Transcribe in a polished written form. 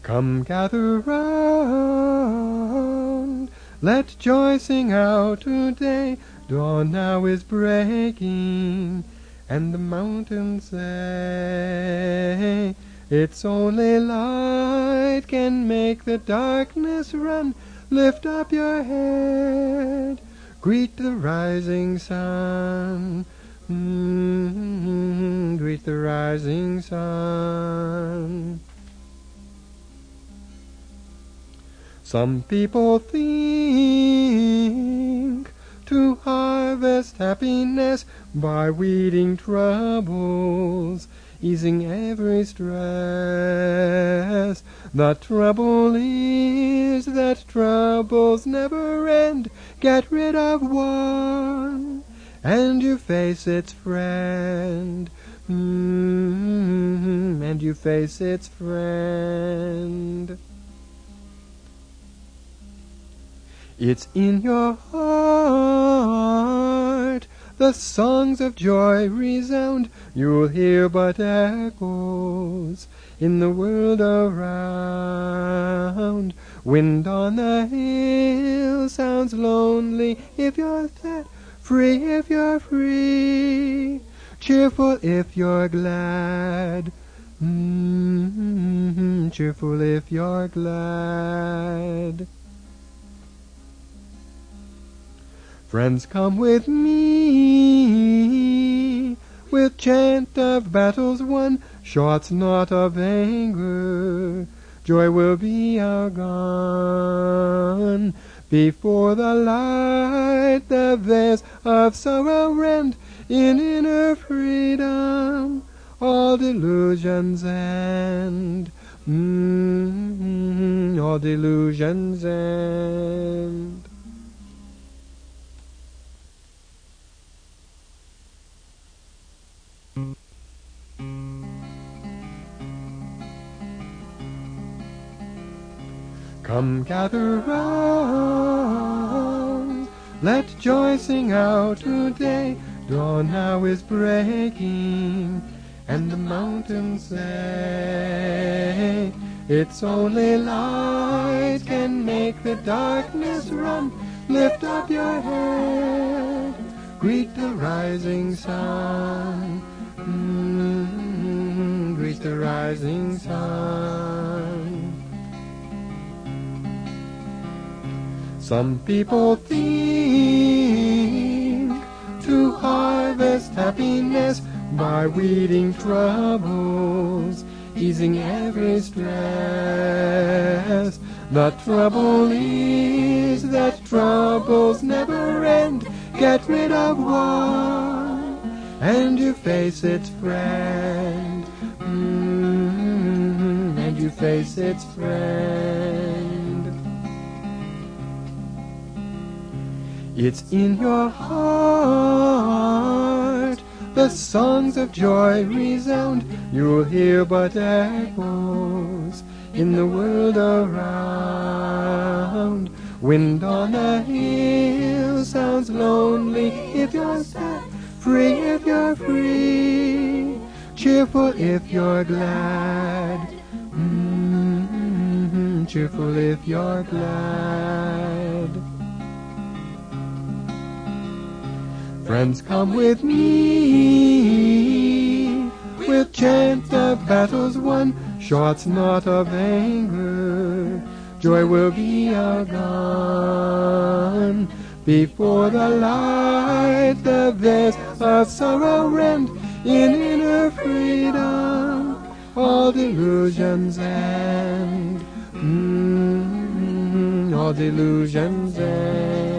Come gather round, let joy sing out today. Dawn now is breaking, and the mountains say, it's only light can make the darkness run. Lift up your head, greet the rising sun. Greet the rising sun. Some people think to harvest happiness by weeding troubles, easing every stress. The trouble is that troubles never end. Get rid of one, and you face its friend. And you face its friend. It's in your heart the songs of joy resound. You'll hear but echoes in the world around. Wind on the hill sounds lonely if you're sad, free if you're free, cheerful if you're glad. Cheerful if you're glad. Friends, come with me, with chant of battles won, shots not of anger, joy will be our gun. Before the light the veils of sorrow rend, in inner freedom all delusions end. All delusions end. Come gather round, let joy sing out today. Dawn now is breaking, and the mountains say, it's only light can make the darkness run. Lift up your head, greet the rising sun. Greet the rising sun. Some people think to harvest happiness by weeding troubles, easing every stress. The trouble is that troubles never end. Get rid of one, and you face its friend. And you face its friend. It's in your heart the songs of joy resound. You'll hear but echoes in the world around. Wind on the hill sounds lonely if you're sad, free if you're free, cheerful if you're glad. Cheerful if you're glad. Friends, come with me, with chant of battles won, shots not of anger, joy will be our gun. Before the light the veils of sorrow rend, in inner freedom all delusions end. All delusions end.